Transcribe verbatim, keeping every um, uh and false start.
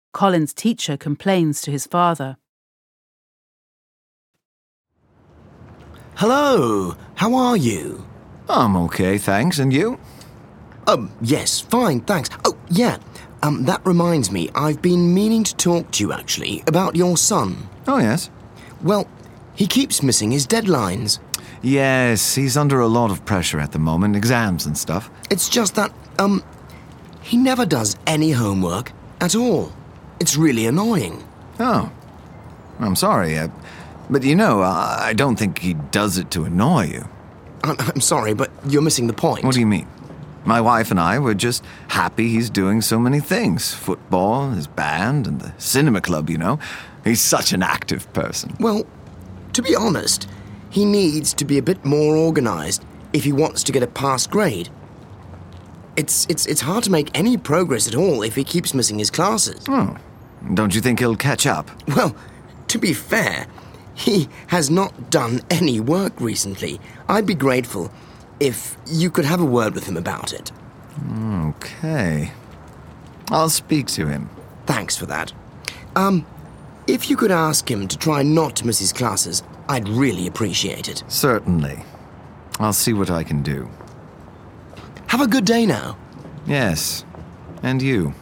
Colin's teacher complains to his father. Hello, how are you? I'm okay, thanks. And you? Um, yes, fine, thanks. Oh, yeah, um, that reminds me, I've been meaning to talk to you, actually, about your son. Oh, yes? Well, he keeps missing his deadlines. Yes, he's under a lot of pressure at the moment, exams and stuff. It's just that, um, he never does any homework at all. It's really annoying. Oh, I'm sorry, uh, but you know, I don't think he does it to annoy you. I'm, I'm sorry, but you're missing the point. What do you mean? My wife and I were just happy he's doing so many things. Football, his band, and the cinema club, you know. He's such an active person. Well, to be honest, he needs to be a bit more organized if he wants to get a pass grade. It's, it's, it's hard to make any progress at all if he keeps missing his classes. Oh, don't you think he'll catch up? Well, to be fair, he has not done any work recently. I'd be grateful if you could have a word with him about it. Okay. I'll speak to him. Thanks for that. Um, if you could ask him to try not to miss his classes, I'd really appreciate it. Certainly. I'll see what I can do. Have a good day now. Yes. And you.